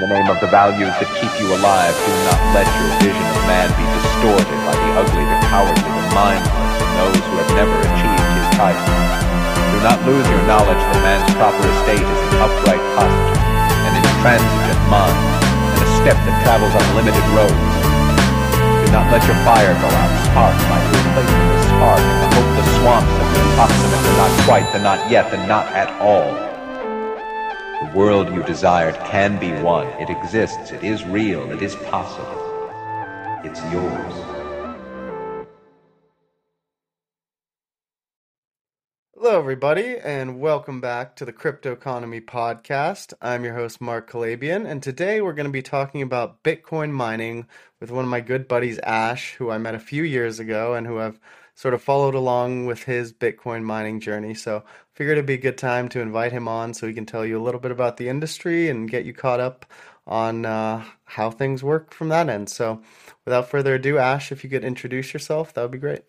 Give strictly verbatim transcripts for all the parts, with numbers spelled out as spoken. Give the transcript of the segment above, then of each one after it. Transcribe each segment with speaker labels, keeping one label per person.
Speaker 1: the name of the values that keep you alive, do not let your vision of man be distorted by the ugly, the cowardly, the mindless, and those who have never achieved his title. Do not lose your knowledge that man's proper estate is an upright posture, an intransigent mind, and a step that travels on limited roads. Do not let your fire go out. Spark might replace the spark, and the hopeless swamps of the approximate, the not quite, the not yet, the not at all. The world you desired can be won. It exists. It is real. It is possible. It's yours.
Speaker 2: Hello, everybody, and welcome back to the Crypto Economy Podcast. I'm your host, Mark Calabian, and today we're going to be talking about Bitcoin mining with one of my good buddies, Ash, who I met a few years ago and who I've sort of followed along with his Bitcoin mining journey. So I figured it'd be a good time to invite him on so he can tell you a little bit about the industry and get you caught up on uh, how things work from that end. So without further ado, Ash, if you could introduce yourself, that would be great.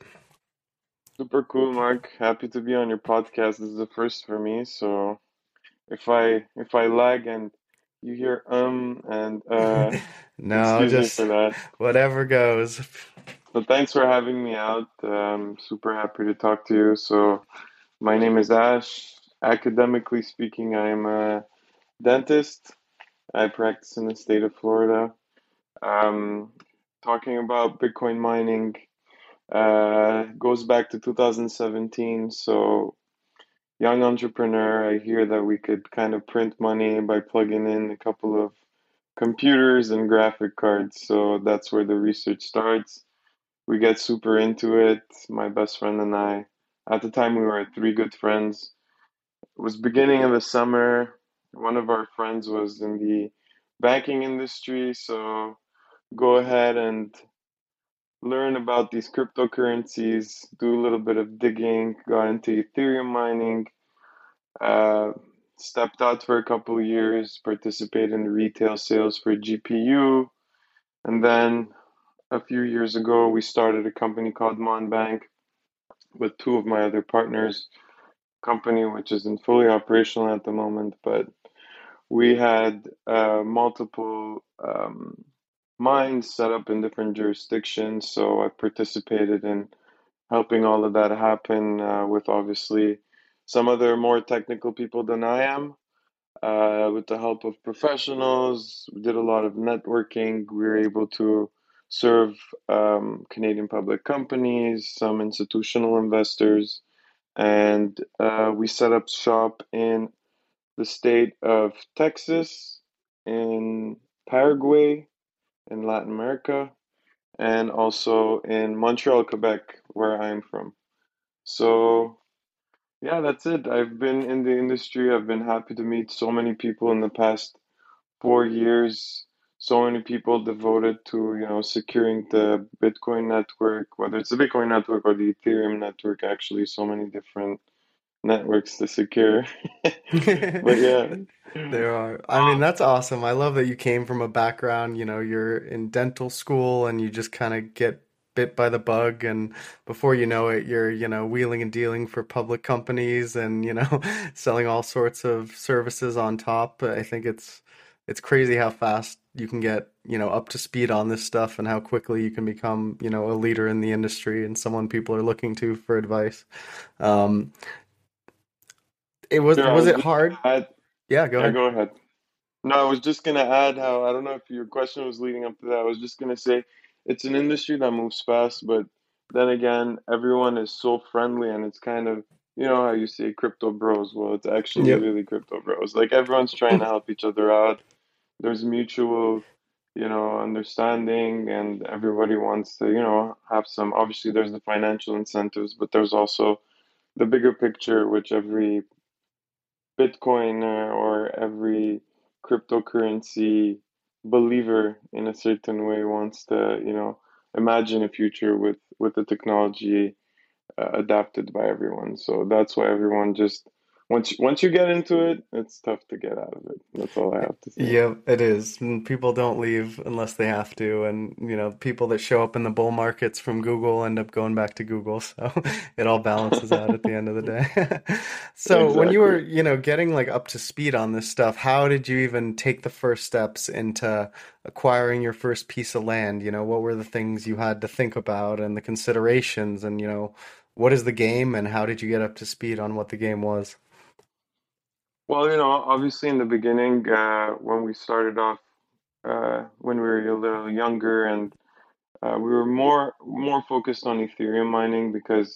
Speaker 3: Super cool, Mark. Happy to be on your podcast. This is the first for me, so if I if I lag and you hear um and uh,
Speaker 2: No,
Speaker 3: excuse me
Speaker 2: just
Speaker 3: for that.
Speaker 2: whatever goes.
Speaker 3: But thanks for having me out. Um, super happy to talk to you. So my name is Ash. Academically speaking, I am a dentist. I practice in the state of Florida. Um, talking about Bitcoin mining. Uh, goes back to two thousand seventeen. So, young entrepreneur, I hear that we could kind of print money by plugging in a couple of computers and graphic cards. So, that's where the research starts. We get super into it. My best friend and I, at the time, we were three good friends. It was beginning of the summer. One of our friends was in the banking industry. So, go ahead and learn about these cryptocurrencies, do a little bit of digging, got into Ethereum mining, uh, stepped out for a couple of years, participated in retail sales for G P U, and then a few years ago we started a company called Monbank with two of my other partners, company which isn't fully operational at the moment, but we had uh, multiple um, mines set up in different jurisdictions, so I participated in helping all of that happen uh, with obviously some other more technical people than I am. Uh, with the help of professionals, we did a lot of networking. We were able to serve um, Canadian public companies, some institutional investors, and uh, we set up shop in the state of Texas, in Paraguay, in Latin America, and also in Montreal, Quebec, where I'm from. So, yeah, that's it. I've been in the industry. I've been happy to meet so many people in the past four years. So many people devoted to, you know, securing the Bitcoin network, whether it's the Bitcoin network or the Ethereum network, actually, so many different networks to secure. But yeah.
Speaker 2: There are. I mean, that's awesome. I love that you came from a background, you know, you're in dental school and you just kind of get bit by the bug, and before you know it, you're, you know, wheeling and dealing for public companies and, you know, selling all sorts of services on top. I think it's it's crazy how fast you can get, you know, up to speed on this stuff and how quickly you can become, you know, a leader in the industry and someone people are looking to for advice. Um, it was
Speaker 3: Sure, I
Speaker 2: was
Speaker 3: was
Speaker 2: it
Speaker 3: just
Speaker 2: hard?
Speaker 3: gonna add,
Speaker 2: Yeah, go
Speaker 3: yeah,
Speaker 2: ahead.
Speaker 3: go ahead. No, I was just gonna add how I don't know if your question was leading up to that. I was just gonna say it's an industry that moves fast, but then again, everyone is so friendly and it's kind of, you know how you say crypto bros. Well, it's actually
Speaker 2: Yep.
Speaker 3: really crypto bros. Like everyone's trying to help each other out. There's mutual, you know, understanding and everybody wants to, you know, have some, obviously there's the financial incentives, but there's also the bigger picture, which every Bitcoin uh, or every cryptocurrency believer in a certain way wants to, you know, imagine a future with with the technology uh, adapted by everyone. So that's why everyone just once once you get into it, it's tough to get out of it. That's all I have to say.
Speaker 2: Yeah, it is. And people don't leave unless they have to. And, you know, people that show up in the bull markets from Google end up going back to Google. So it all balances out at the end of the day. So when you
Speaker 3: Exactly.
Speaker 2: were, you know, getting like up to speed on this stuff, how did you even take the first steps into acquiring your first piece of land? You know, what were the things you had to think about and the considerations? And, you know, what is the game and how did you get up to speed on what the game was?
Speaker 3: Well, you know, obviously in the beginning, uh, when we started off, uh, when we were a little younger, and uh, we were more more focused on Ethereum mining because,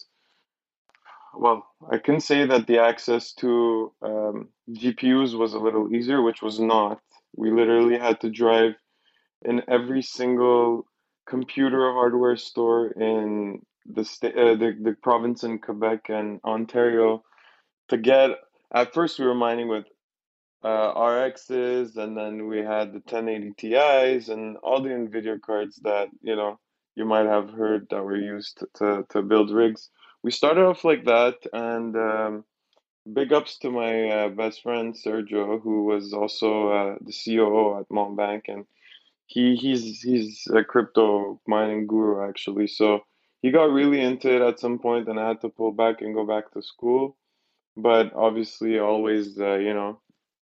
Speaker 3: well, I can say that the access to um, G P Us was a little easier, which was not. We literally had to drive in every single computer hardware store in the state, uh, the the province in Quebec and Ontario to get. At first, we were mining with uh, R Xs, and then we had the ten eighty Ti's and all the NVIDIA cards that, you know, you might have heard that were used to, to, to build rigs. We started off like that, and um, big ups to my uh, best friend Sergio, who was also uh, the C O O at Montbank, and he he's he's a crypto mining guru actually. So he got really into it at some point, and I had to pull back and go back to school. But obviously, always uh, you know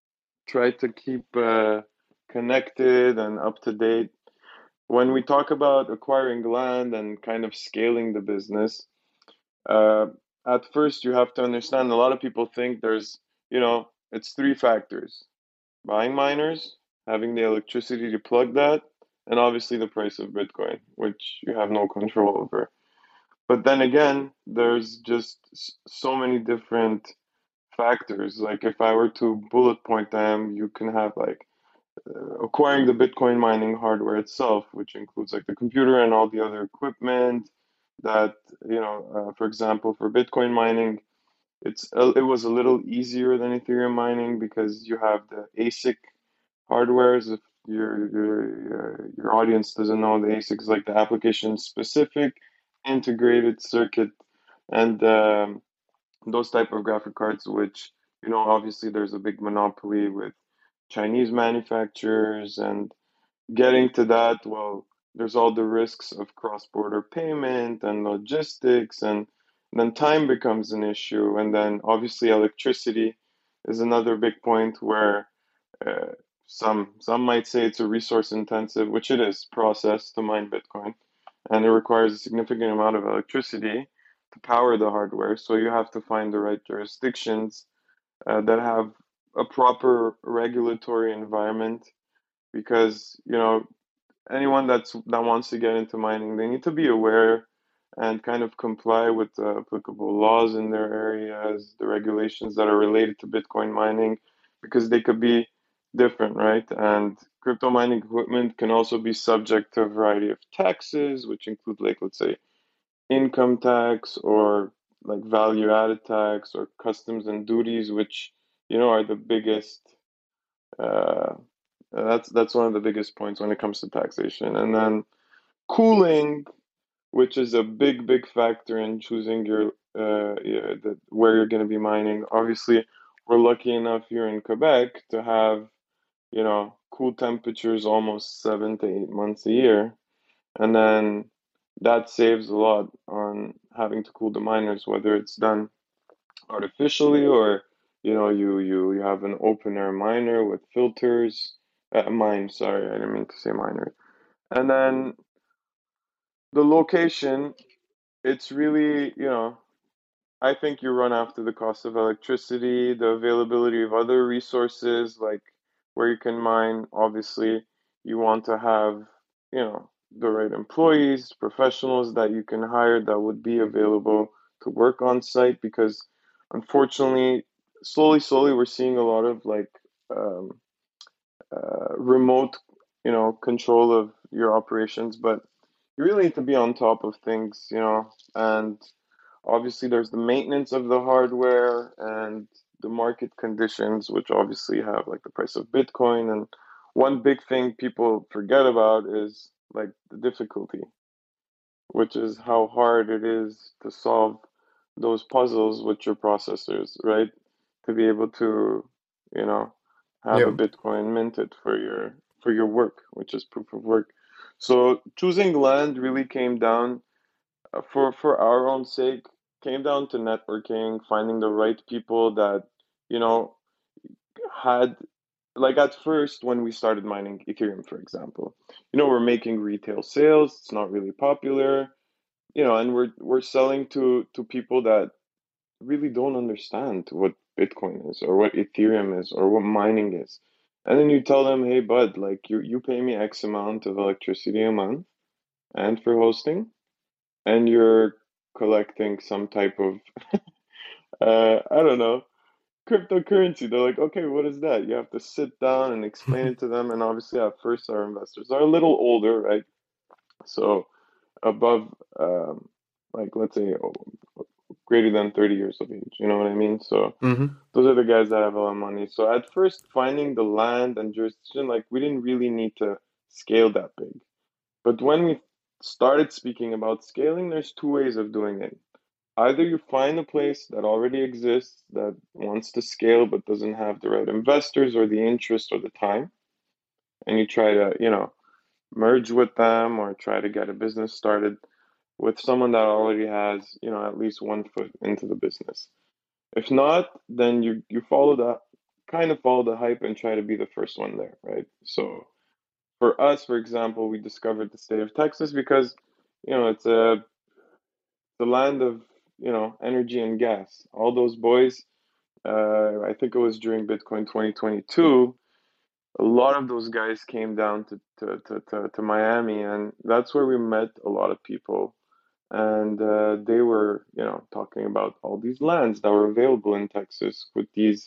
Speaker 3: try to keep uh, connected and up to date. When we talk about acquiring land and kind of scaling the business, uh, at first you have to understand a lot of people think there's, you know, it's three factors: buying miners, having the electricity to plug that, and obviously the price of Bitcoin, which you have no control over. But then again, there's just so many different factors. Like if I were to bullet point them, you can have like acquiring the Bitcoin mining hardware itself, which includes like the computer and all the other equipment that, you know, uh, for example, for Bitcoin mining, it's a, it was a little easier than Ethereum mining because you have the ASIC hardwares. If your your your, your audience doesn't know, the ASIC is like the application specific integrated circuit, and um, those type of graphic cards, which, you know, obviously there's a big monopoly with Chinese manufacturers, and getting to that, well, there's all the risks of cross-border payment and logistics, and then time becomes an issue. And then obviously electricity is another big point where uh, some some might say it's a resource intensive, which it is, process to mine Bitcoin, and it requires a significant amount of electricity to power the hardware. So you have to find the right jurisdictions uh, that have a proper regulatory environment because, you know, anyone that's that wants to get into mining, they need to be aware and kind of comply with the applicable laws in their areas, the regulations that are related to Bitcoin mining, because they could be different, right? And crypto mining equipment can also be subject to a variety of taxes, which include, like, let's say, income tax or like value added tax or customs and duties, which, you know, are the biggest. Uh, that's that's one of the biggest points when it comes to taxation. And then cooling, which is a big, big factor in choosing your uh, yeah, the, where you're going to be mining. Obviously, we're lucky enough here in Quebec to have, you know, cool temperatures almost seven to eight months a year, and then that saves a lot on having to cool the miners, whether it's done artificially or, you know, you you you have an open air miner with filters. Uh, mine, sorry, I didn't mean to say miner. And then the location, it's really, you know, I think you run after the cost of electricity, the availability of other resources, like where you can mine. Obviously, you want to have, you know, the right employees, professionals that you can hire that would be available to work on site because unfortunately, slowly, slowly, we're seeing a lot of like um, uh, remote, you know, control of your operations, but you really need to be on top of things, you know, and obviously there's the maintenance of the hardware and the market conditions, which obviously have like the price of Bitcoin. And one big thing people forget about is like the difficulty, which is how hard it is to solve those puzzles with your processors, right? to be able to, you know, have a
Speaker 2: Yep.
Speaker 3: Bitcoin minted for your for your work, which is proof of work. So choosing land really came down uh, for for our own sake, came down to networking, finding the right people that, you know, had like at first when we started mining Ethereum, for example, you know, we're making retail sales, it's not really popular, you know, and we're we're selling to to people that really don't understand what Bitcoin is or what Ethereum is or what mining is. And then you tell them, hey, bud, like you, you pay me X amount of electricity a month and for hosting, and you're collecting some type of, uh, I don't know, cryptocurrency. They're like, okay, what is that? You have to sit down and explain it to them. And obviously, at first, our investors are a little older, right? So above, um, like, let's say, oh, greater than thirty years of age. You know what I mean? So
Speaker 2: Hmm.
Speaker 3: those are the guys that have a lot of money. So at first, finding the land and jurisdiction, like we didn't really need to scale that big. But when we started speaking about scaling, there's two ways of doing it. Either you find a place that already exists that wants to scale but doesn't have the right investors or the interest or the time, and you try to, you know, merge with them or try to get a business started with someone that already has, you know, at least one foot into the business. If not, then you you follow the kind of follow the hype and try to be the first one there, right? So for us, for example, we discovered the state of Texas because, you know, it's a the land of, you know, energy and gas. All those boys, uh, I think it was during Bitcoin twenty twenty-two, a lot of those guys came down to, to, to, to, to Miami, and that's where we met a lot of people. And uh, they were, you know, talking about all these lands that were available in Texas with these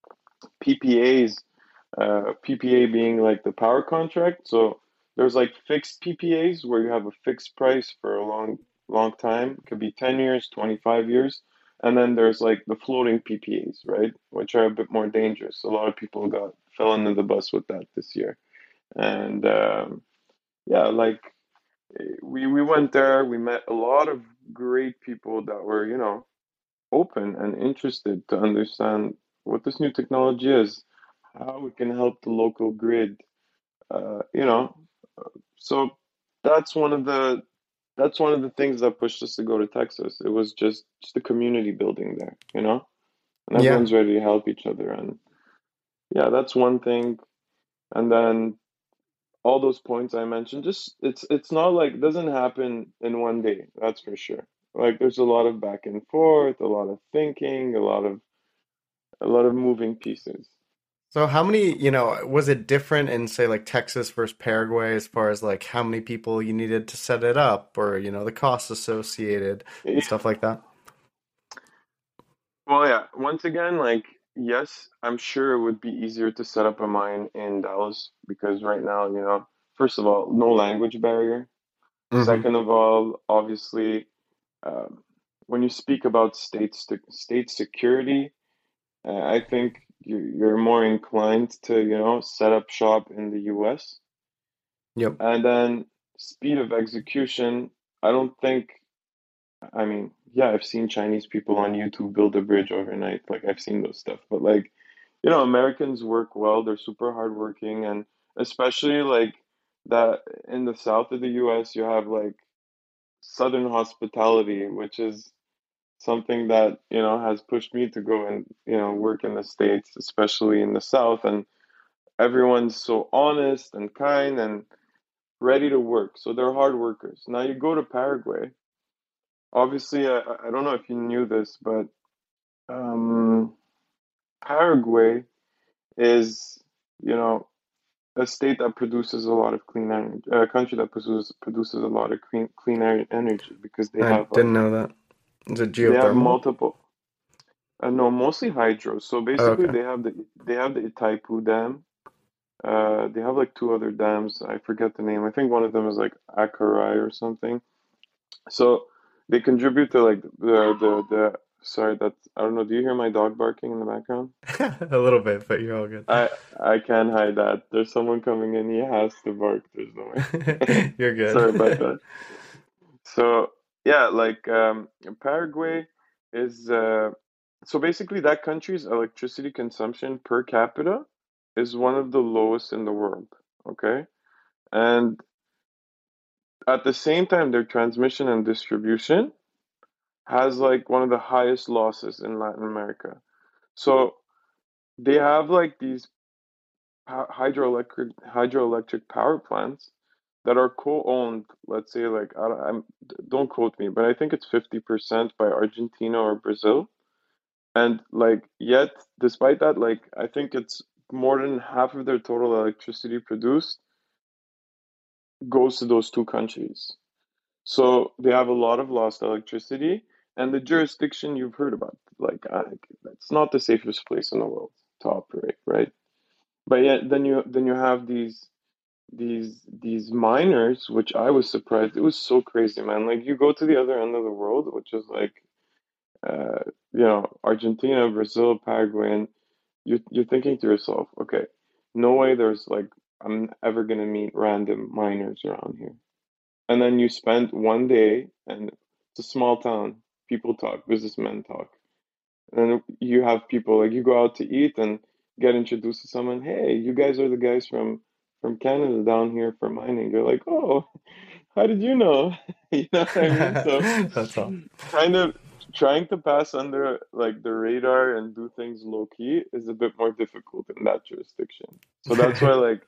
Speaker 3: P P As, uh, P P A being like the power contract. So there's like fixed P P As where you have a fixed price for a long, long time. It could be ten years, twenty-five years. And then there's like the floating P P As, right? Which are a bit more dangerous. A lot of people got fell under the bus with that this year. And um, yeah, like we we went there, we met a lot of great people that were, you know, open and interested to understand what this new technology is, how it can help the local grid. Uh, you know, so that's one of the that's one of the things that pushed us to go to Texas. It was just just the community building there, you know, and
Speaker 2: Yeah.
Speaker 3: everyone's ready to help each other. And yeah, that's one thing. And then all those points I mentioned, just it's it's not like it doesn't happen in one day, that's for sure. Like there's a lot of back and forth, a lot of thinking, a lot of a lot of moving pieces.
Speaker 2: So how many, you know, was it different in say like Texas versus Paraguay as far as like how many people you needed to set it up or, you know, the costs associated and
Speaker 3: Yeah.
Speaker 2: stuff like that?
Speaker 3: Well, yeah, once again, like yes, I'm sure it would be easier to set up a mine in Dallas because right now, you know, first of all, no language barrier.
Speaker 2: Hmm.
Speaker 3: Second of all, obviously, um, when you speak about state state security, Uh, I think you, you're more inclined to, you know, set up shop in the U S.
Speaker 2: Yep.
Speaker 3: And then speed of execution, I don't think, I mean, yeah, I've seen Chinese people on YouTube build a bridge overnight. Like I've seen those stuff. But like, you know, Americans work well, they're super hardworking, and especially like that in the south of the U S, you have like Southern hospitality, which is something that, you know, has pushed me to go and, you know, work in the States, especially in the South. And everyone's so honest and kind and ready to work. So they're hard workers. Now you go to Paraguay. Obviously, I, I don't know if you knew this, but um, Paraguay is, you know, a state that produces a lot of clean energy, a country that produces produces a lot of clean clean e- energy because they
Speaker 2: I
Speaker 3: have
Speaker 2: didn't
Speaker 3: like
Speaker 2: know that. Is it
Speaker 3: they have
Speaker 2: geothermal?
Speaker 3: multiple. Uh, no, mostly hydro. So
Speaker 2: Oh,
Speaker 3: basically,
Speaker 2: okay.
Speaker 3: they have the they have the Itaipu Dam. Uh, they have like two other dams. I forget the name. I think one of them is like Acarai or something. So they contribute to like the the the. Sorry, that's I don't know. Do you hear my dog barking in the background?
Speaker 2: A little bit, but you're all good.
Speaker 3: I I can't hide that. There's someone coming in. He has to bark. There's no way.
Speaker 2: You're
Speaker 3: Sorry about
Speaker 2: good.
Speaker 3: that. So yeah, like um, Paraguay is. Uh, So basically, that country's electricity consumption per capita is one of the lowest in the world. Okay. And at the same time, their transmission and distribution has like one of the highest losses in Latin America. So they have like these hydroelectric hydroelectric power plants that are co-owned. Let's say like I don't, I'm, don't quote me, but I think it's fifty percent by Argentina or Brazil. And like yet, despite that, like I think it's more than half of their total electricity produced goes to those two countries. So they have a lot of lost electricity, and the jurisdiction you've heard about, like I, it's not the safest place in the world to operate, right? But yet, then you then you have these these these miners, which I was surprised. It was so crazy, man. Like you go to the other end of the world, which is like uh, you know, Argentina, Brazil, Paraguay, and you're you're thinking to yourself, okay, no way there's like I'm ever gonna meet random miners around here. And then you spend one day, and it's a small town. People talk, businessmen talk. And then you have people like you go out to eat and get introduced to someone. Hey, you guys are the guys from from Canada down here for mining. You're like, oh, how did you know? You know what I mean? So
Speaker 2: That's all.
Speaker 3: kind of trying to pass under like the radar and do things low key is a bit more difficult in that jurisdiction. So that's why like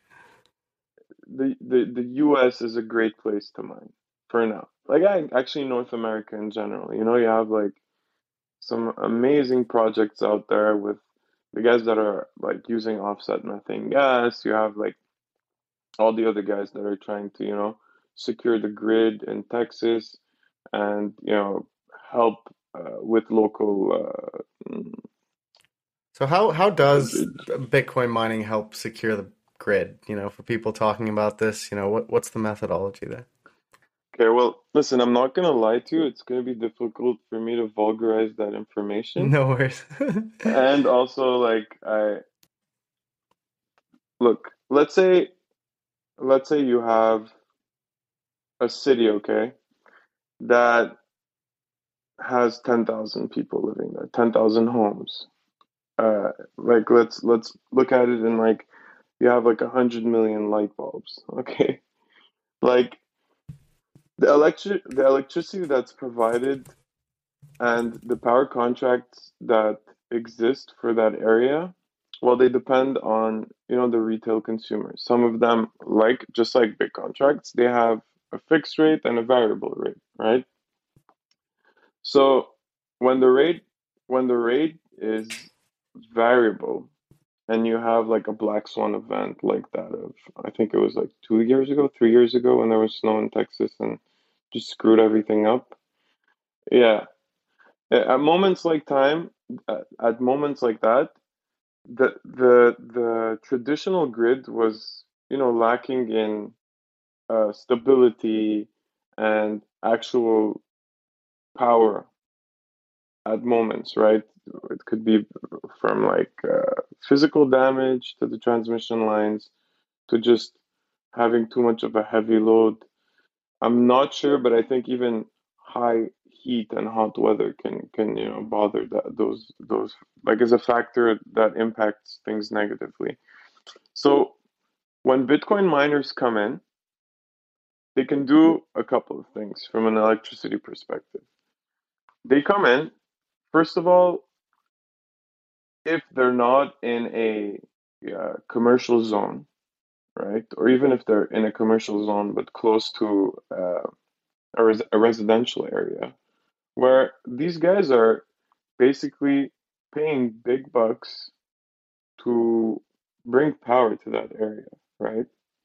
Speaker 3: the the the U S is a great place to mine for now. Like I actually North America in general. You know, you have like some amazing projects out there with the guys that are like using offset methane gas. You have like all the other guys that are trying to, you know, secure the grid in Texas and, you know, help uh, with local uh, mm,
Speaker 2: So how how does Bitcoin mining help secure the grid? You know, for people talking about this, you know, what what's the methodology there?
Speaker 3: okay, well, listen, I'm not gonna lie to you. It's gonna be difficult for me to vulgarize that information.
Speaker 2: No worries.
Speaker 3: And also, like, I look, let's say, let's say you have a city, okay, that has ten thousand people living there, ten thousand homes. Uh, like, let's let's look at it in like you have like a hundred million light bulbs, okay? Like the electric the electricity that's provided and the power contracts that exist for that area, well, they depend on, you know, the retail consumers. Some of them, like just like big contracts, they have a fixed rate and a variable rate, right? So when the rate when the rate is variable and you have like a black swan event like that of I think it was like two years ago, three years ago when there was snow in Texas and just screwed everything up. Yeah, at moments like time, at, at moments like that, the the the traditional grid was, you know, lacking in uh, stability and actual power at moments, right? It could be from like uh, physical damage to the transmission lines to just having too much of a heavy load. I'm not sure, but I think even high heat and hot weather can can you know bother that those those like is a factor that impacts things negatively. So when Bitcoin miners come in, they can do a couple of things from an electricity perspective. They come in, first of all, if they're not in a uh, commercial zone, right? Or even if they're in a commercial zone but close to uh, a, res- a residential area, where these guys are basically paying big bucks to bring power to that area, right?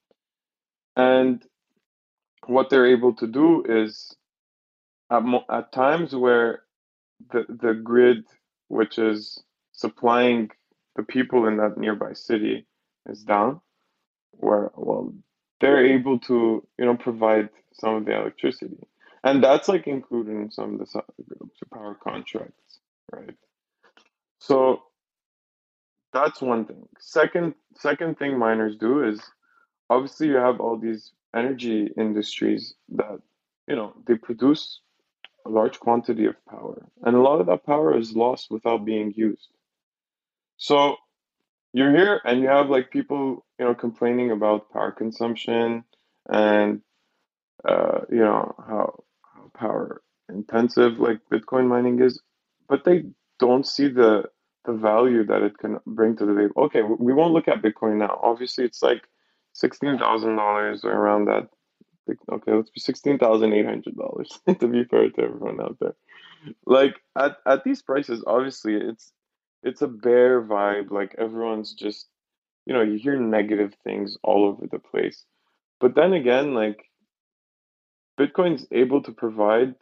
Speaker 3: And what they're able to do is at, mo- at times where the the grid, which is supplying the people in that nearby city, is down, where well they're able to you know provide some of the electricity, and that's like included in some of the so- the power contracts, right? So that's one thing. Second, second thing miners do is obviously you have all these energy industries that you know they produce a large quantity of power, and a lot of that power is lost without being used. So you're here and you have like people, you know, complaining about power consumption and uh, you know, how, how power intensive like Bitcoin mining is, but they don't see the the value that it can bring to the table. Okay, we won't look at Bitcoin now. Obviously, it's like sixteen thousand dollars or around that. Okay, let's be sixteen thousand eight hundred dollars to be fair to everyone out there. Like at at these prices, obviously, it's it's a bear vibe. Like everyone's just, you know, you hear negative things all over the place. But then again, like Bitcoin's able to provide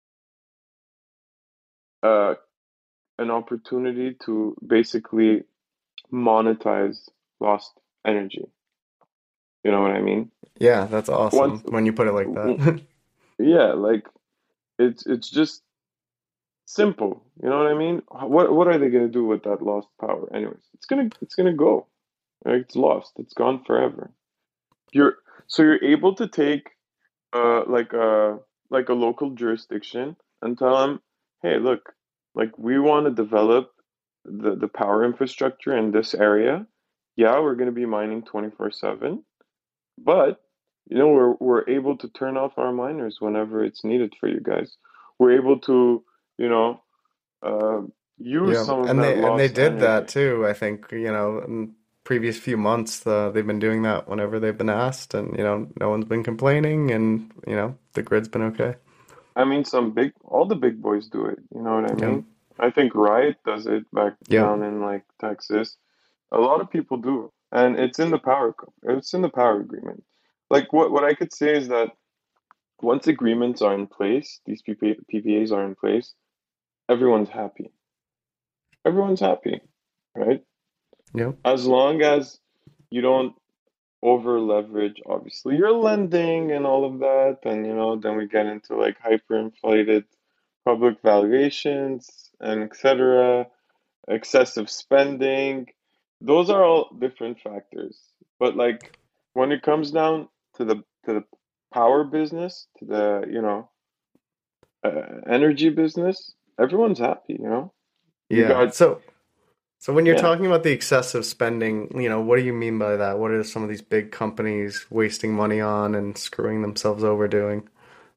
Speaker 3: uh, an opportunity to basically monetize lost energy. You know what I mean?
Speaker 2: Yeah, that's awesome
Speaker 3: Once,
Speaker 2: when you put it like that.
Speaker 3: yeah, like it's it's just simple. You know what I mean? What what are they gonna do with that lost power? Anyways, it's gonna it's gonna go. Right? It's lost. It's gone forever. You're so you're able to take uh like a like a local jurisdiction and tell them, hey, look, like we want to develop the the power infrastructure in this area. Yeah, we're going to be mining twenty-four seven, but you know we're we're able to turn off our miners whenever it's needed for you guys. We're able to, you know, uh, use
Speaker 2: Yeah,
Speaker 3: some of
Speaker 2: and
Speaker 3: that
Speaker 2: they and they
Speaker 3: lost
Speaker 2: did that
Speaker 3: energy.
Speaker 2: too. I think, you know, in previous few months, uh, they've been doing that whenever they've been asked, and you know, no one's been complaining, and you know, the grid's been okay.
Speaker 3: I mean, some big, all the big boys do it. You know what I
Speaker 2: Yeah,
Speaker 3: mean? I think Riot does it back
Speaker 2: yeah,
Speaker 3: down in like Texas. A lot of people do, and it's in the power. co- It's in the power agreement. Like what what I could say is that once agreements are in place, these P P, P P As are in place, everyone's happy. Everyone's happy, right?
Speaker 2: yeah,
Speaker 3: As long as you don't over leverage, obviously, you're lending and all of that, and you know, then we get into like hyperinflated public valuations and et cetera, excessive spending. Those are all different factors. But like when it comes down to the to the power business, to the, you know, uh, energy business, everyone's happy, you know? You
Speaker 2: yeah.
Speaker 3: got,
Speaker 2: So, so when you're
Speaker 3: yeah.
Speaker 2: talking about the excessive spending, you know, what do you mean by that? What are some of these big companies wasting money on and screwing themselves over doing?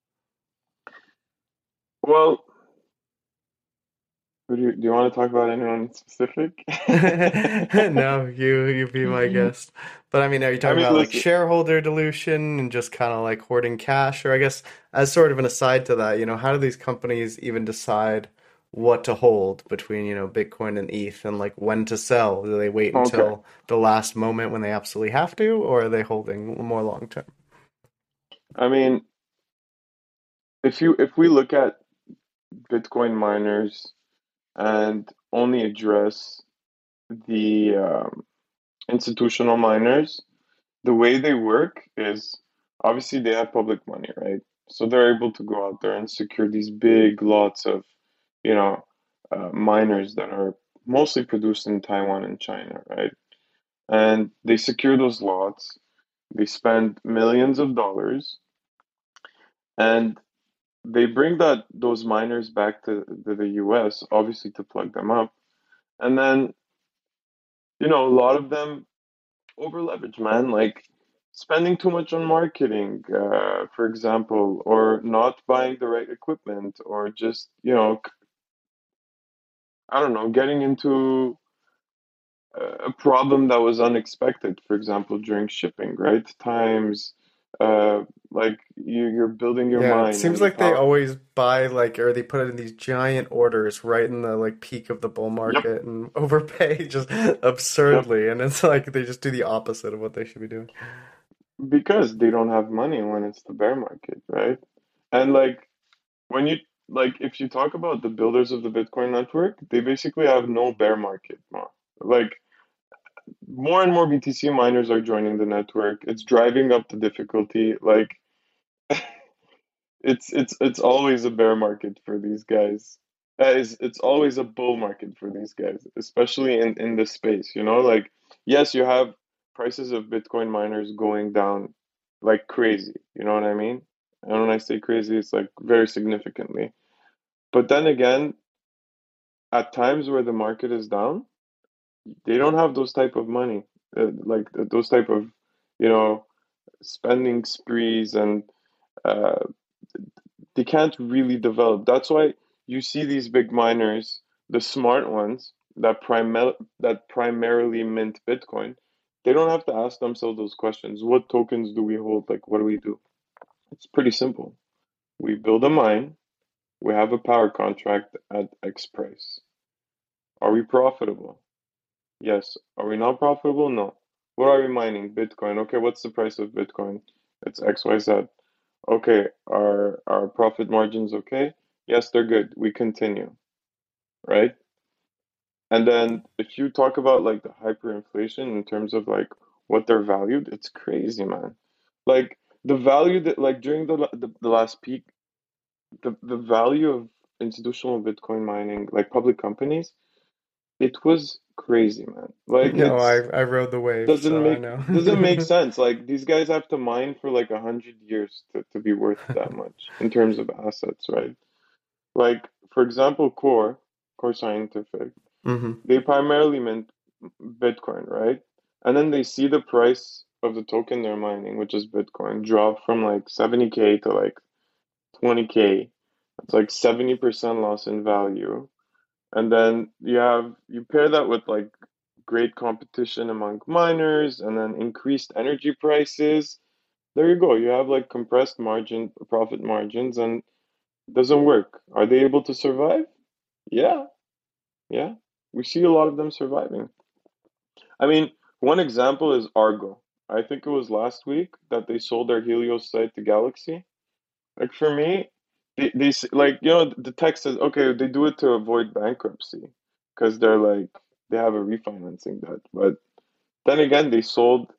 Speaker 3: Well, who do you, do you want to talk about anyone specific?
Speaker 2: No, you you be my guest. But I mean, are you
Speaker 3: I
Speaker 2: talking
Speaker 3: mean,
Speaker 2: about like
Speaker 3: listen,
Speaker 2: shareholder dilution and just kind of like hoarding cash? Or I guess as sort of an aside to that, you know, how do these companies even decide what to hold between, you know, Bitcoin and E T H and like when to sell? Do they wait
Speaker 3: okay.
Speaker 2: until the last moment when they absolutely have to, or are they holding more long term?
Speaker 3: I mean, if you if we look at Bitcoin miners and only address the um, institutional miners, the way they work is obviously they have public money, right? So they're able to go out there and secure these big lots of, you know, uh, miners that are mostly produced in Taiwan and China, right? And they secure those lots, they spend millions of dollars, and they bring that those miners back to, to the U S, obviously to plug them up. And then, you know, a lot of them over leverage, man, like spending too much on marketing, uh, for example, or not buying the right equipment, or just, you know, I don't know, getting into a problem that was unexpected, for example, during shipping, right? Times, uh, like you, you're building your
Speaker 2: Yeah, it
Speaker 3: mine
Speaker 2: seems
Speaker 3: and the
Speaker 2: like they
Speaker 3: power.
Speaker 2: always buy like or they put it in these giant orders right in the like peak of the bull
Speaker 3: Yep,
Speaker 2: market and overpay just
Speaker 3: yep.
Speaker 2: absurdly, and it's like they just do the opposite of what they should be doing.
Speaker 3: Because they don't have money when it's the bear market, right? And like when you like if you talk about the builders of the Bitcoin network, they basically have no bear market more. Like more and more B T C miners are joining the network. It's driving up the difficulty. Like it's it's it's always a bear market for these guys. Uh, it's, it's always a bull market for these guys, especially in in this space, you know? Like yes, you have prices of Bitcoin miners going down like crazy, you know what I mean? And when I say crazy, it's like very significantly. But then again, at times where the market is down, they don't have those type of money, uh, like uh, those type of, you know, spending sprees, and uh, they can't really develop. That's why you see these big miners, the smart ones that primar that primarily mint Bitcoin. They don't have to ask themselves those questions. What tokens do we hold? Like, what do we do? It's pretty simple. We build a mine, we have a power contract at X price. Are we profitable? Yes. Are we not profitable? No. What are we mining? Bitcoin. Okay, what's the price of Bitcoin? It's X Y Z. Okay, are our profit margins okay? Yes, they're good. We continue, right? And then if you talk about like the hyperinflation in terms of like what they're valued, it's crazy, man. Like the value that like during the la- the, the last peak, the the value of institutional Bitcoin mining, like public companies, it was crazy, man. Like
Speaker 2: No, I
Speaker 3: it's
Speaker 2: I rode the wave,
Speaker 3: doesn't
Speaker 2: so I
Speaker 3: make
Speaker 2: know.
Speaker 3: doesn't make sense. Like these guys have to mine for like a hundred years to, to be worth that much in terms of assets, right? Like for example, Core, Core Scientific,
Speaker 2: hmm
Speaker 3: they primarily mint Bitcoin, right? And then they see the price of the token they're mining, which is Bitcoin, drop from like seventy k to like twenty k. It's like seventy percent loss in value. And then you have you pair that with like great competition among miners and then increased energy prices. There you go. You have like compressed margin profit margins and it doesn't work. Are they able to survive? Yeah, yeah. We see a lot of them surviving. I mean, one example is Argo. I think it was last week that they sold their Helios site to Galaxy. Like for me, they, they s- like you know the text says okay they do it to avoid bankruptcy because they're like they have a refinancing debt. But then again, they sold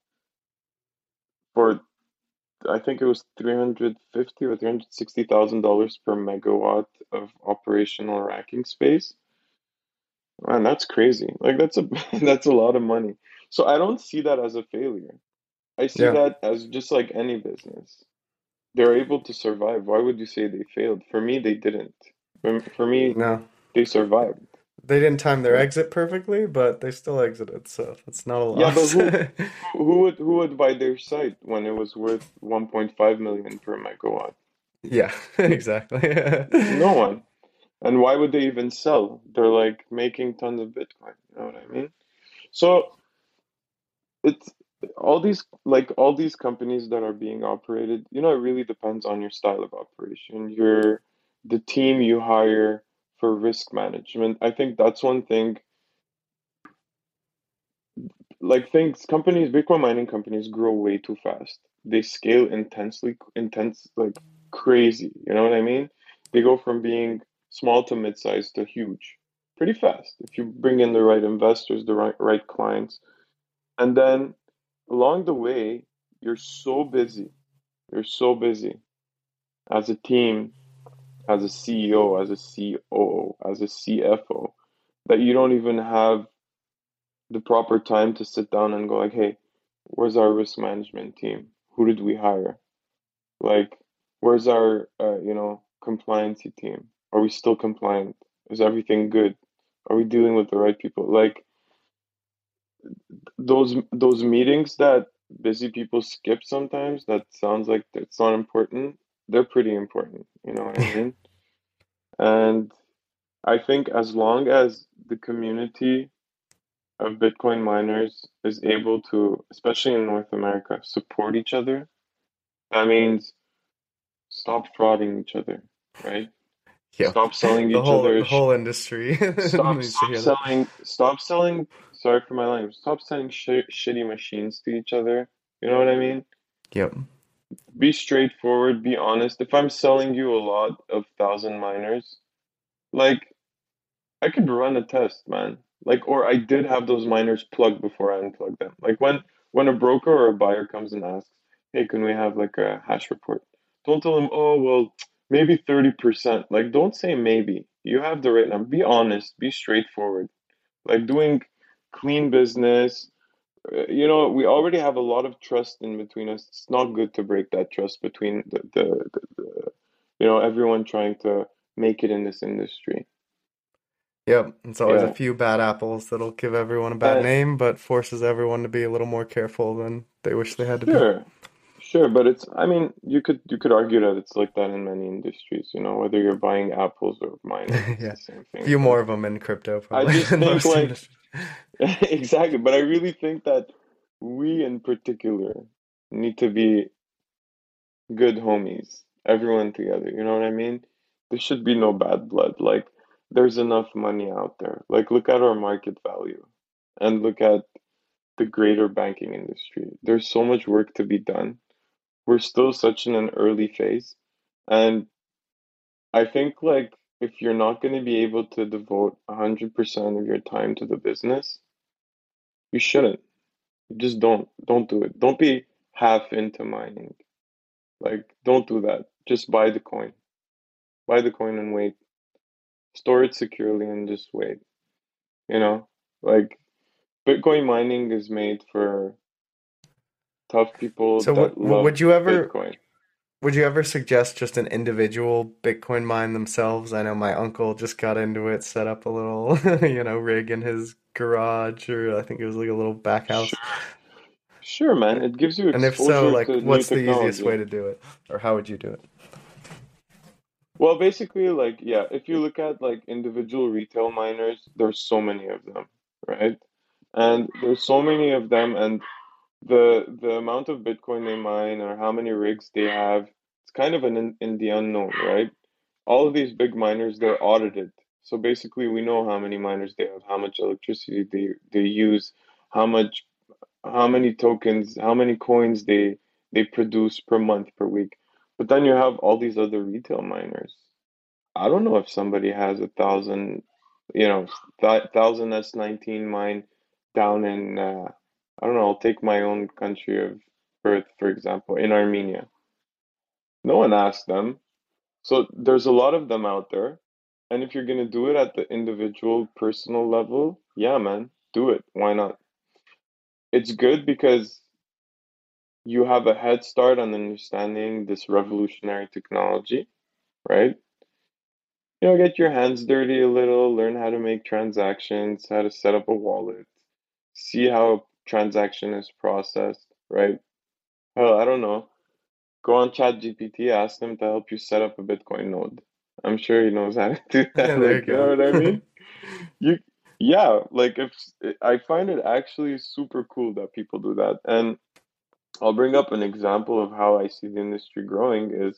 Speaker 3: for I think it was three hundred fifty or three hundred sixty thousand dollars per megawatt of operational racking space. Man, that's crazy. Like that's a that's a lot of money. So I don't see that as a failure. I see
Speaker 2: Yeah.
Speaker 3: that as just like any business. They're able to survive. Why would you say they failed? For me, they didn't. For, for me,
Speaker 2: No.
Speaker 3: they survived.
Speaker 2: They didn't time their
Speaker 3: Right?
Speaker 2: exit perfectly, but they still exited, so it's not a
Speaker 3: Yeah, but
Speaker 2: loss.
Speaker 3: who who would who would buy their site when it was worth one point five million per megawatt?
Speaker 2: Yeah, exactly.
Speaker 3: No one. And why would they even sell? They're like making tons of Bitcoin. You know what I mean? So it's all these like all these companies that are being operated, you know, it really depends on your style of operation, your the team you hire for risk management. I think that's one thing. Like things, companies, Bitcoin mining companies grow way too fast. They scale intensely, intense, like crazy. You know what I mean? They go from being small to mid-sized to huge pretty fast if you bring in the right investors, the right right clients. And then along the way, you're so busy. You're so busy as a team, as a C E O, as a C O O, as a C F O, that you don't even have the proper time to sit down and go like, hey, where's our risk management team? Who did we hire? Like, where's our, uh, you know, compliancy team? Are we still compliant? Is everything good? Are we dealing with the right people? Like those those meetings that busy people skip sometimes, that sounds like it's not important. They're pretty important, you know what I mean? And I think as long as the community of Bitcoin miners is able to, especially in North America, support each other, that means stop frauding each other, right?
Speaker 2: Yep.
Speaker 3: Stop selling
Speaker 2: The
Speaker 3: each
Speaker 2: whole
Speaker 3: other
Speaker 2: the
Speaker 3: sh
Speaker 2: whole industry
Speaker 3: stop
Speaker 2: needs to
Speaker 3: stop
Speaker 2: hear that.
Speaker 3: selling stop selling sorry for my language, stop selling sh shitty machines to each other. You know what I mean?
Speaker 2: Yep.
Speaker 3: Be straightforward, be honest. If I'm selling you a lot of thousand miners, like I could run a test, man. Like, or I did have those miners plugged before I unplugged them. Like when when a broker or a buyer comes and asks, "Hey, can we have like a hash report?" Don't tell them, "Oh, well, maybe thirty percent." Like, don't say maybe. You have the right number. Be honest. Be straightforward. Like doing clean business. Uh, You know, we already have a lot of trust in between us. It's not good to break that trust between the the, the, the you know everyone trying to make it in this industry.
Speaker 2: Yep, it's always a
Speaker 3: Yeah.
Speaker 2: few bad apples that'll give everyone a bad
Speaker 3: And
Speaker 2: name, but forces everyone to be a little more careful than they wish they had to be.
Speaker 3: sure, sure, but it's, I mean, you could you could argue that it's like that in many industries, you know, whether you're buying apples or miners, it's
Speaker 2: Yeah,
Speaker 3: the same thing.
Speaker 2: few
Speaker 3: But
Speaker 2: more of them in crypto
Speaker 3: I
Speaker 2: probably
Speaker 3: just
Speaker 2: than
Speaker 3: think
Speaker 2: most
Speaker 3: like
Speaker 2: industries.
Speaker 3: exactly, but I really think that we in particular need to be good homies, everyone together, you know what I mean? There should be no bad blood. Like there's enough money out there. Like look at our market value and look at the greater banking industry. There's so much work to be done. We're still such in an early phase. And I think like if you're not going to be able to devote one hundred percent of your time to the business, you shouldn't. You just don't. Don't do it. Don't be half into mining. Like, don't do that. Just buy the coin. Buy the coin and wait. Store it securely and just wait. You know, like Bitcoin mining is made for tough people
Speaker 2: So w
Speaker 3: that love
Speaker 2: would you ever
Speaker 3: Bitcoin.
Speaker 2: would you ever suggest just an individual Bitcoin mine themselves? I know my uncle just got into it, set up a little, you know, rig in his garage, or I think it was like a little back house.
Speaker 3: Sure, sure, man. It gives you
Speaker 2: And if so,
Speaker 3: exposure
Speaker 2: like,
Speaker 3: to new
Speaker 2: what's the easiest way
Speaker 3: technology.
Speaker 2: to do it? Or how would you do it?
Speaker 3: Well, basically, like, yeah, if you look at like individual retail miners, there's so many of them, right? And there's so many of them, and the the amount of Bitcoin they mine or how many rigs they have, it's kind of an in, in the unknown, right? All of these big miners, they're audited. So basically, we know how many miners they have, how much electricity they they use, how much how many tokens, how many coins they they produce per month, per week. But then you have all these other retail miners. I don't know if somebody has a thousand, you know, th thousand S nineteen mine down in, uh, I don't know, I'll take my own country of birth, for example, in Armenia. No one asked them. So there's a lot of them out there. And if you're gonna do it at the individual personal level, yeah, man, do it. Why not? It's good because you have a head start on understanding this revolutionary technology, right? You know, get your hands dirty a little, learn how to make transactions, how to set up a wallet, see how a transaction is processed, right? Hell, I don't know. Go on ChatGPT, ask them to help you set up a Bitcoin node. I'm sure he knows how to do that.
Speaker 2: There you
Speaker 3: Like, you know what I
Speaker 2: go.
Speaker 3: mean? You, yeah, like if I find it actually super cool that people do that. And I'll bring up an example of how I see the industry growing is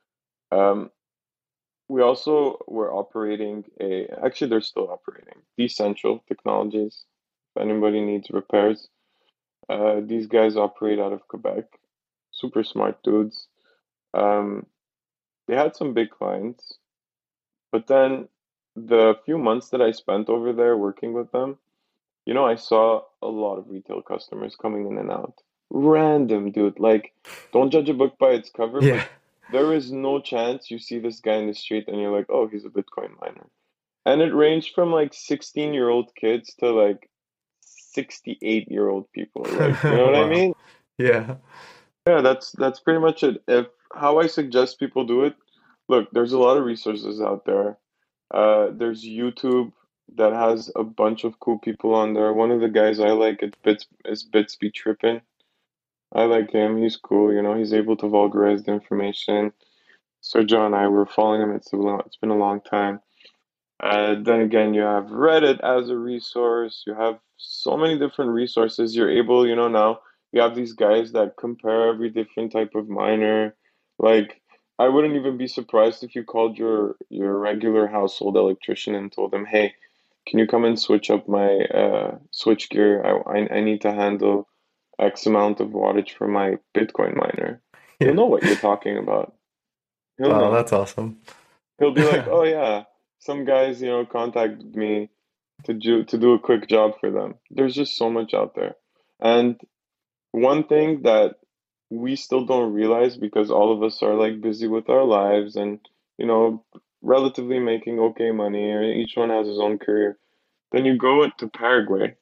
Speaker 3: um, we also were operating a, actually they're still operating, Decentral Technologies. If anybody needs repairs, uh, these guys operate out of Quebec. Super smart dudes. Um, they had some big clients, but then the few months that I spent over there working with them, you know, I saw a lot of retail customers coming in and out. Random, dude. Like, don't judge a book by its cover, but
Speaker 2: Yeah.
Speaker 3: there is no chance you see this guy in the street and you're like, oh, he's a Bitcoin miner. And it ranged from like sixteen year old kids to like sixty-eight year old people. Like, you know what I
Speaker 2: Wow.
Speaker 3: mean?
Speaker 2: Yeah.
Speaker 3: Yeah, that's that's pretty much it. If how I suggest people do it, look, there's a lot of resources out there. Uh, there's YouTube that has a bunch of cool people on there. One of the guys I like is Bits is Bitsby Trippin. I like him. He's cool. You know, he's able to vulgarize the information. Sergio and I were following him. It's a long, it's been a long time. Uh, then again, you have Reddit as a resource. You have so many different resources. You're able, you know, now you have these guys that compare every different type of miner. Like, I wouldn't even be surprised if you called your your regular household electrician and told them, "Hey, can you come and switch up my uh, switch gear? I, I I need to handle X amount of wattage for my Bitcoin miner." He'll
Speaker 2: Yeah.
Speaker 3: know what you're talking about. He'll
Speaker 2: Wow,
Speaker 3: know.
Speaker 2: that's awesome.
Speaker 3: He'll be like, "Oh yeah, some guys, you know, contacted me to do to do a quick job for them." There's just so much out there. And one thing that we still don't realize because all of us are like busy with our lives and, you know, relatively making okay money, or each one has his own career. Then you go to Paraguay.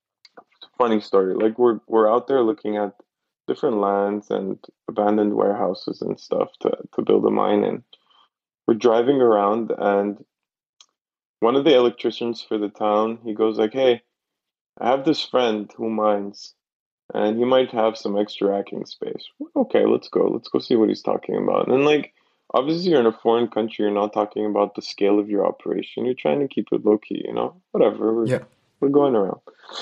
Speaker 3: Funny story. Like we're we're out there looking at different lands and abandoned warehouses and stuff to to build a mine in. We're driving around and one of the electricians for the town, he goes like, "Hey, I have this friend who mines, and he might have some extra racking space. Okay, let's go. Let's go see what he's talking about." And like, obviously, you're in a foreign country. You're not talking about the scale of your operation. You're trying to keep it low key, you know? Whatever. We're
Speaker 2: Yeah.
Speaker 3: we're going around.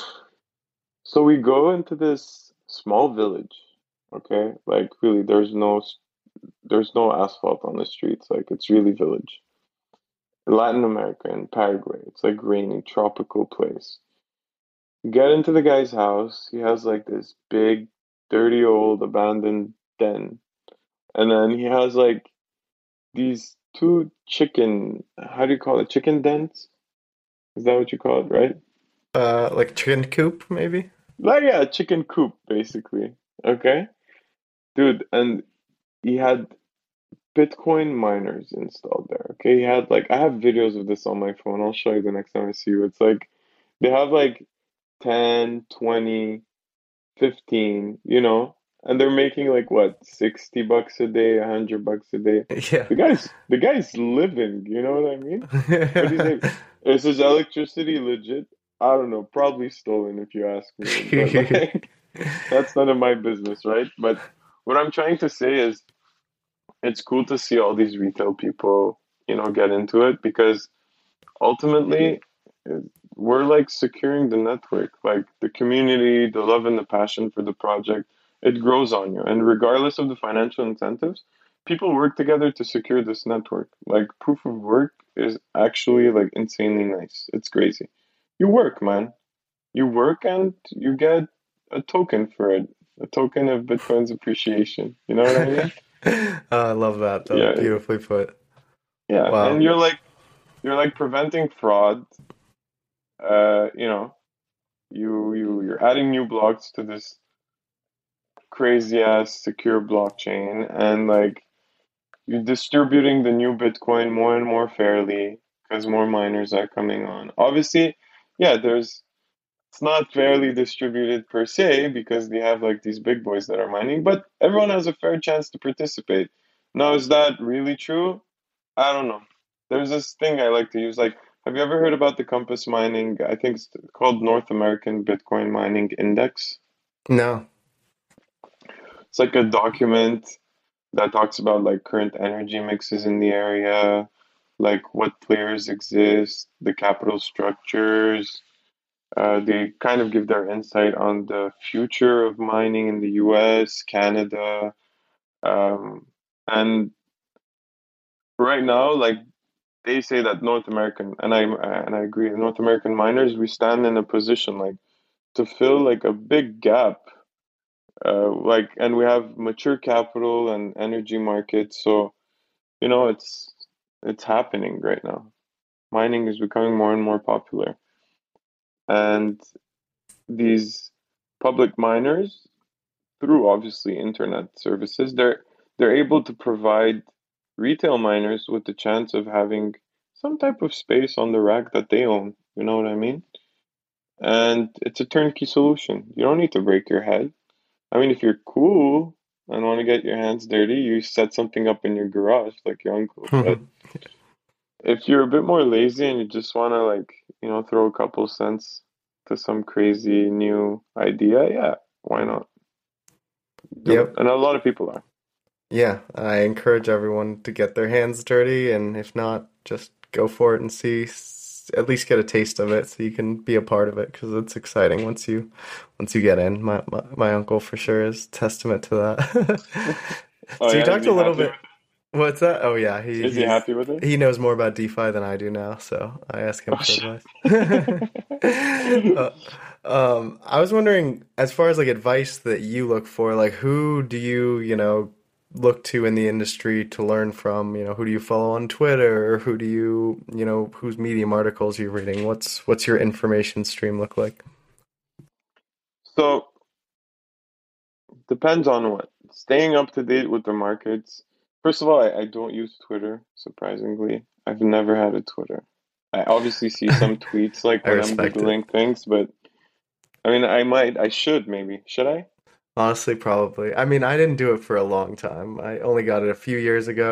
Speaker 3: So we go into this small village. Okay, like really, there's no there's no asphalt on the streets. Like it's really village. Latin America and Paraguay. It's like rainy, tropical place. Get into the guy's house. He has like this big, dirty old abandoned den. And then he has like these two chicken, how do you call it? Chicken dens? Is that what you call it, right?
Speaker 2: Uh, like chicken coop, maybe?
Speaker 3: Like, yeah, chicken coop, basically. Okay? Dude, and he had Bitcoin miners installed there. Okay? He had like, I have videos of this on my phone. I'll show you the next time I see you. It's like, they have like ten, twenty, fifteen, you know, and they're making like what, sixty bucks a day, a hundred bucks a day.
Speaker 2: Yeah.
Speaker 3: The guy's the guy's living, you know what I mean? But he's like, is his electricity legit? I don't know, probably stolen if you ask me. But like that's none of my business, right? But what I'm trying to say is it's cool to see all these retail people, you know, get into it because ultimately we're like securing the network, like the community, the love and the passion for the project. It grows on you, and regardless of the financial incentives, people work together to secure this network. Like proof of work is actually like insanely nice. It's crazy. You work, man. You work and you get a token for it, a token of Bitcoin's appreciation. You know what I mean?
Speaker 2: Oh, I love that. That was
Speaker 3: Yeah,
Speaker 2: beautifully put.
Speaker 3: yeah. And
Speaker 2: Wow.
Speaker 3: you're like you're like preventing fraud. Uh, you know, you you you're adding new blocks to this crazy ass secure blockchain, and like you're distributing the new Bitcoin more and more fairly because more miners are coming on. Obviously, yeah, there's it's not fairly distributed per se because they have like these big boys that are mining, but everyone has a fair chance to participate. Now, is that really true? I don't know. There's this thing I like to use. Like, have you ever heard about the Compass Mining? I think it's called North American Bitcoin Mining Index.
Speaker 2: No.
Speaker 3: It's like a document that talks about like current energy mixes in the area, like what players exist, the capital structures. Uh, they kind of give their insight on the future of mining in the U S, Canada, um, and right now, like they say that North American, and I and I agree, North American miners, we stand in a position like to fill like a big gap, uh, like, and we have mature capital and energy markets, so you know it's it's happening right now. Mining is becoming more and more popular, and these public miners, through obviously internet services, they're they're able to provide retail miners with the chance of having some type of space on the rack that they own. You know what I mean? And it's a turnkey solution. You don't need to break your head. I mean, if you're cool and want to get your hands dirty, you set something up in your garage like your uncle. But if you're a bit more lazy and you just want to like, you know, throw a couple cents to some crazy new idea, yeah, why not do it?
Speaker 2: Yep.
Speaker 3: And a lot of people are.
Speaker 2: Yeah, I encourage everyone to get their hands dirty, and if not, just go for it and see, s- at least get a taste of it, so you can be a part of it, because it's exciting once you, once you get in. My, my my uncle for sure is testament to that.
Speaker 3: Oh
Speaker 2: So you
Speaker 3: yeah, is
Speaker 2: talked
Speaker 3: he
Speaker 2: a little
Speaker 3: happy with
Speaker 2: bit. What's that? Oh yeah, he
Speaker 3: it? Is he
Speaker 2: he's
Speaker 3: happy with it?
Speaker 2: he knows more about DeFi than I do now, so I ask him
Speaker 3: Oh
Speaker 2: for
Speaker 3: shit.
Speaker 2: advice. Uh, um, I was wondering, as far as like advice that you look for, like who do you, you know, look to in the industry to learn from? You know, who do you follow on Twitter, or who do you, you know, whose Medium articles are you reading? What's what's your information stream look like?
Speaker 3: So depends on what. Staying up to date with the markets. First of all, I, I don't use Twitter, surprisingly. I've never had a Twitter. I obviously see some tweets like
Speaker 2: I
Speaker 3: when I'm
Speaker 2: respect it.
Speaker 3: Googling things, but I mean, I might, I should maybe. Should I?
Speaker 2: Honestly, probably. I mean, I didn't do it for a long time. I only got it a few years ago,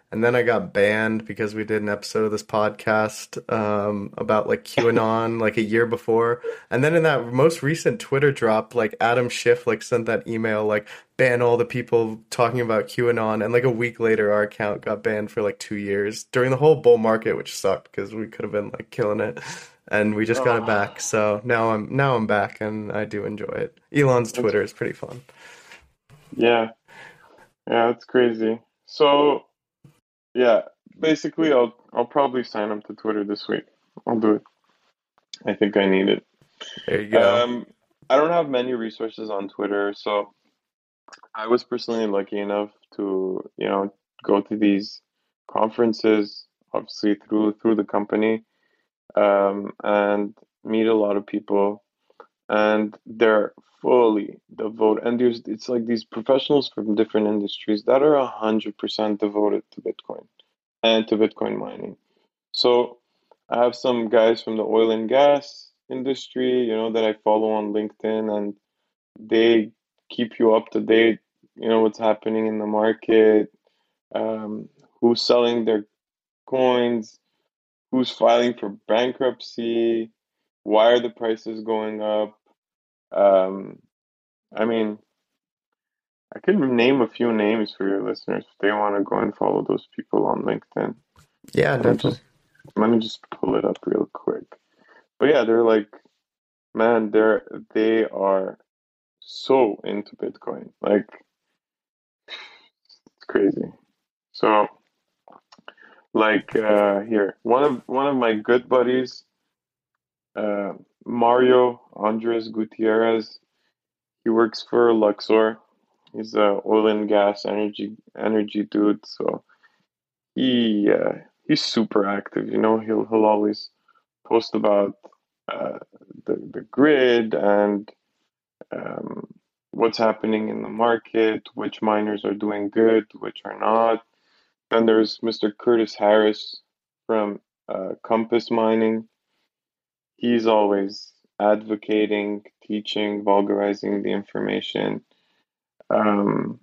Speaker 2: and then I got banned because we did an episode of this podcast um, about like QAnon like a year before. And then in that most recent Twitter drop, like Adam Schiff like sent that email like ban all the people talking about QAnon, and like a week later our account got banned for like two years during the whole bull market, which sucked because we could have been like killing it. And we just got it
Speaker 3: Oh,
Speaker 2: back. So now I'm now I'm back and I do enjoy it. Elon's
Speaker 3: that's
Speaker 2: Twitter is pretty fun.
Speaker 3: yeah, yeah, that's crazy. So yeah, basically, I'll I'll probably sign up to Twitter this week. I'll do it. I think I need it.
Speaker 2: There you go.
Speaker 3: Um, I don't have many resources on Twitter, so I was personally lucky enough to, you know, go to these conferences, obviously through through the company, um, and meet a lot of people, and they're fully devoted. And there's it's like these professionals from different industries that are a hundred percent devoted to Bitcoin and to Bitcoin mining. So I have some guys from the oil and gas industry, you know, that I follow on LinkedIn, and they keep you up to date, you know, what's happening in the market, um, who's selling their coins, who's filing for bankruptcy, why are the prices going up? Um, I mean, I could name a few names for your listeners if they want to go and follow those people on LinkedIn.
Speaker 2: Yeah,
Speaker 3: Let me
Speaker 2: definitely.
Speaker 3: just let me just pull it up real quick. But yeah, they're like, man, they're they are so into Bitcoin. Like it's crazy. So like uh here, one of one of my good buddies, uh Mario Andres Gutierrez, he works for Luxor. He's a oil and gas energy energy dude, so he uh, he's super active, you know. He'll he'll always post about uh the the grid and um, what's happening in the market, which miners are doing good, which are not. Then there's Mister Curtis Harris from uh, Compass Mining. He's always advocating, teaching, vulgarizing the information. Um,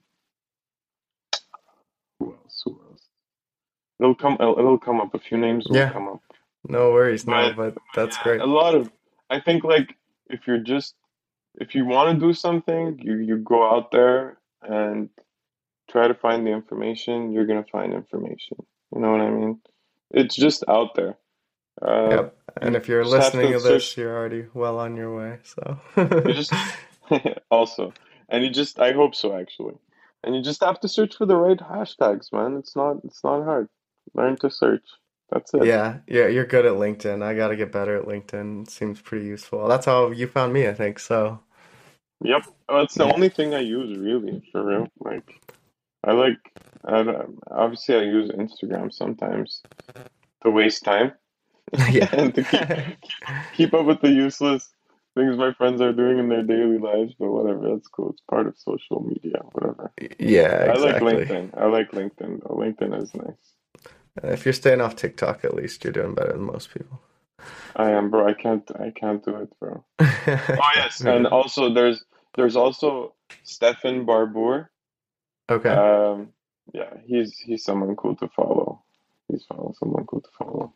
Speaker 3: who else? Who else? It'll come. It'll, it'll come up. A few names will
Speaker 2: Yeah,
Speaker 3: come up,
Speaker 2: no worries. No,
Speaker 3: but
Speaker 2: but that's
Speaker 3: yeah,
Speaker 2: great.
Speaker 3: a lot of. I think like if you're just if you want to do something, you you go out there and try to find the information, you're gonna find information. You know what I mean? It's just out there. Uh,
Speaker 2: Yep. And
Speaker 3: you
Speaker 2: if you're
Speaker 3: just have
Speaker 2: listening
Speaker 3: to
Speaker 2: to this,
Speaker 3: search.
Speaker 2: you're already well on your way. So,
Speaker 3: You just also, and you just I hope so actually. And you just have to search for the right hashtags, man. It's not it's not hard. Learn to search. That's it.
Speaker 2: yeah, yeah, you're good at LinkedIn. I got to get better at LinkedIn. It seems pretty useful. That's how you found me, I think. So,
Speaker 3: Yep. Uh, It's the
Speaker 2: yeah.
Speaker 3: only thing I use really, for real. Like I like I, don't- obviously I use Instagram sometimes to waste time
Speaker 2: Yeah.
Speaker 3: and to keep keep up with the useless things my friends are doing in their daily lives, but whatever, that's cool. It's part of social media, whatever.
Speaker 2: Yeah,
Speaker 3: I like
Speaker 2: exactly.
Speaker 3: LinkedIn. I like LinkedIn though. LinkedIn is nice.
Speaker 2: If you're staying off TikTok, at least you're doing better than most people.
Speaker 3: I am, bro. I can't I can't do it, bro. Oh yes, and
Speaker 2: Good.
Speaker 3: also there's there's also Stefan Barbour.
Speaker 2: Okay,
Speaker 3: Um yeah, he's he's someone cool to follow. He's follow someone cool to follow.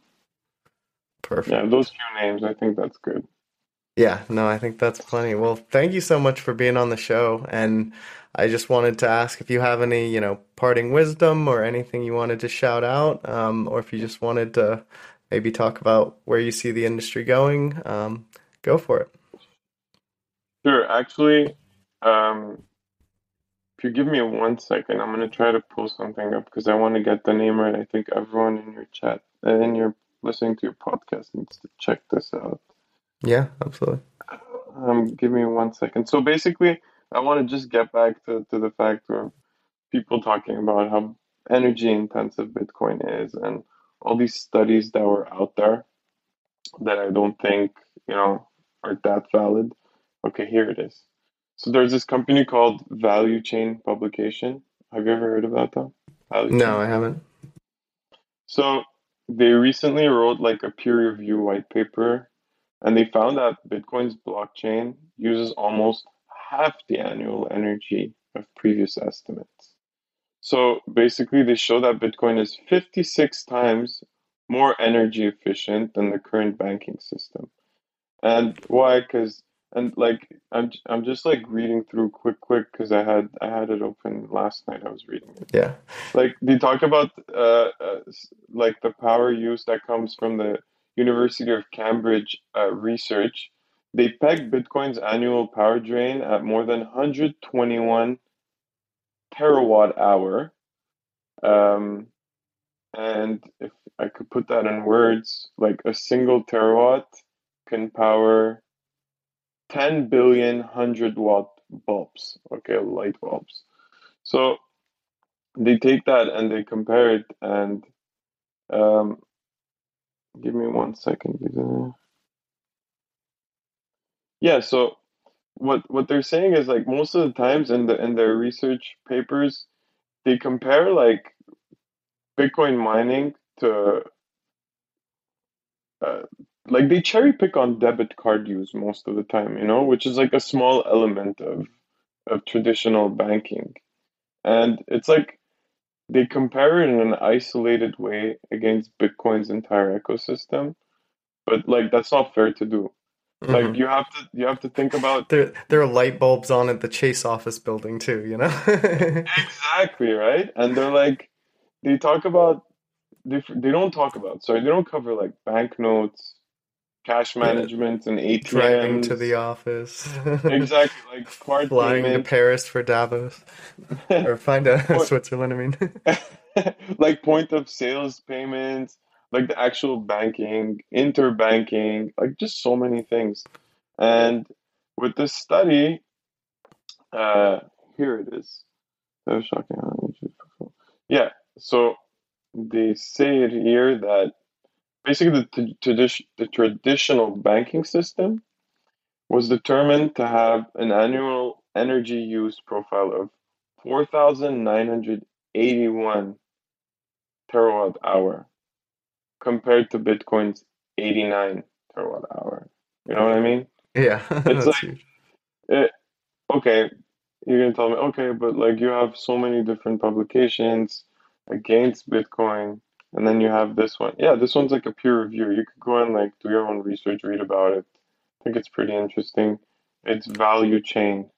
Speaker 3: Yeah, those
Speaker 2: perfect.
Speaker 3: few names, I think that's good.
Speaker 2: Yeah, no, I think that's plenty. Well, thank you so much for being on the show. And I just wanted to ask if you have any, you know, parting wisdom or anything you wanted to shout out, um, or if you just wanted to maybe talk about where you see the industry going, um, go for it.
Speaker 3: Sure, actually, um if you give me one second, I'm gonna try to pull something up because I want to get the name right. I think everyone in your chat and in your listening to your podcast needs to check this out.
Speaker 2: Yeah, absolutely.
Speaker 3: Um, give me one second. So basically, I want to just get back to, to the fact of people talking about how energy intensive Bitcoin is and all these studies that were out there that I don't think, you know, are that valid. Okay, here it is. So there's this company called Value Chain Publication. Have you ever heard about them? Value
Speaker 2: No,
Speaker 3: Chain.
Speaker 2: I haven't.
Speaker 3: So they recently wrote like a peer review white paper, and they found that Bitcoin's blockchain uses almost half the annual energy of previous estimates. So basically, they show that Bitcoin is fifty-six times more energy efficient than the current banking system. And why? Because and like I'm I'm just like reading through quick quick because I had I had it open last night. I was reading it.
Speaker 2: Yeah.
Speaker 3: Like they talk about uh, uh s- like the power use that comes from the University of Cambridge uh, research. They peg Bitcoin's annual power drain at more than one hundred twenty-one terawatt hour. Um, and if I could put that in words, like a single terawatt can power ten billion hundred watt bulbs, okay, light bulbs. So they take that and they compare it and um, give me one second. Yeah, so what what they're saying is like most of the times in the in their research papers, they compare like Bitcoin mining to uh, like they cherry pick on debit card use most of the time, you know, which is like a small element of of traditional banking. And it's like they compare it in an isolated way against Bitcoin's entire ecosystem, but like that's not fair to do. Like
Speaker 2: Hmm.
Speaker 3: you have to you have to think about
Speaker 2: There, there are light bulbs on at the Chase office building too, you know?
Speaker 3: exactly, right? And they're like they talk about they they don't talk about sorry, they don't cover like banknotes, cash
Speaker 2: Yeah,
Speaker 3: management and
Speaker 2: driving to the
Speaker 3: A T Ms.
Speaker 2: office,
Speaker 3: Exactly, like card
Speaker 2: flying to
Speaker 3: payments,
Speaker 2: Paris for Davos, or find a
Speaker 3: point,
Speaker 2: Switzerland, I mean.
Speaker 3: like point of sales payments, like the actual banking, interbanking, like just so many things. And with this study, uh, here it is. That was shocking. Yeah, so they say it here that basically the, tradi- the traditional banking system was determined to have an annual energy use profile of four thousand nine hundred eighty-one terawatt hour compared to Bitcoin's eighty-nine terawatt hour. You know what I mean?
Speaker 2: Yeah,
Speaker 3: It's
Speaker 2: that's
Speaker 3: like,
Speaker 2: huge.
Speaker 3: it, okay, you're gonna tell me, okay, but like you have so many different publications against Bitcoin, and then you have this one. Yeah, this one's like a peer review. You could go and like do your own research, read about it. I think it's pretty interesting. It's value chain.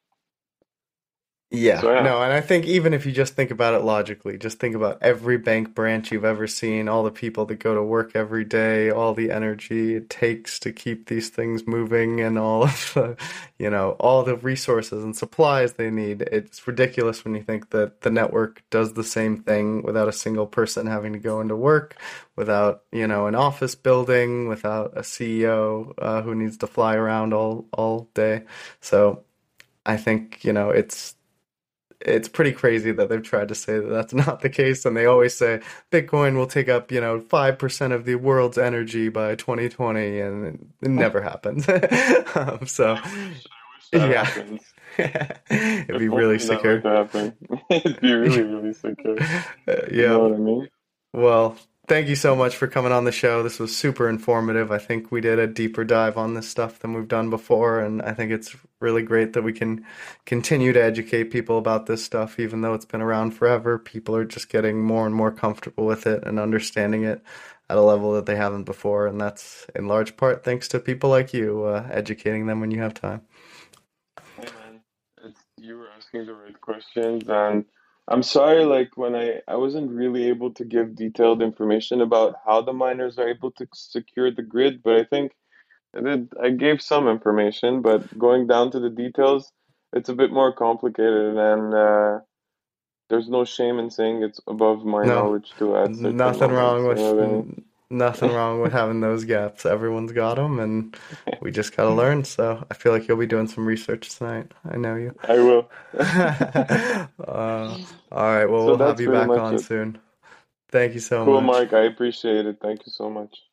Speaker 2: Yeah,
Speaker 3: So yeah,
Speaker 2: no, and I think even if you just think about it logically, just think about every bank branch you've ever seen, all the people that go to work every day, all the energy it takes to keep these things moving, and all of the, you know, all the resources and supplies they need. It's ridiculous when you think that the network does the same thing without a single person having to go into work, without, you know, an office building, without a C E O uh, who needs to fly around all all day. So I think, you know, it's it's pretty crazy that they've tried to say that that's not the case. And they always say Bitcoin will take up, you know, five percent of the world's energy by twenty twenty, and it never happens. Um, so,
Speaker 3: I wish, I wish that
Speaker 2: yeah,
Speaker 3: happens.
Speaker 2: it'd
Speaker 3: If
Speaker 2: be really
Speaker 3: only that were
Speaker 2: secure.
Speaker 3: to happen, it'd be really, really secure. You
Speaker 2: Yeah.
Speaker 3: know what I mean?
Speaker 2: Well, thank you so much for coming on the show. This was super informative. I think we did a deeper dive on this stuff than we've done before, and I think it's really great that we can continue to educate people about this stuff, even though it's been around forever. People are just getting more and more comfortable with it and understanding it at a level that they haven't before, and that's in large part thanks to people like you, uh, educating them when you have time.
Speaker 3: Hey man, it's you were asking the right questions, and I'm sorry, like when I I wasn't really able to give detailed information about how the miners are able to secure the grid, but I think I did. I gave some information, but going down to the details, it's a bit more complicated, and uh, there's no shame in saying it's above my
Speaker 2: No,
Speaker 3: knowledge to at certain
Speaker 2: nothing wrong
Speaker 3: moments. You
Speaker 2: with
Speaker 3: know what I mean?
Speaker 2: nothing wrong with having those gaps. Everyone's got them, and we just gotta learn. So I feel like you'll be doing some research tonight. I know you.
Speaker 3: I will.
Speaker 2: Uh, all right, well,
Speaker 3: So
Speaker 2: we'll have
Speaker 3: that's
Speaker 2: you
Speaker 3: pretty
Speaker 2: back
Speaker 3: much
Speaker 2: on
Speaker 3: it.
Speaker 2: soon. Thank you so
Speaker 3: Cool,
Speaker 2: much.
Speaker 3: Mark. I appreciate it. Thank you so much.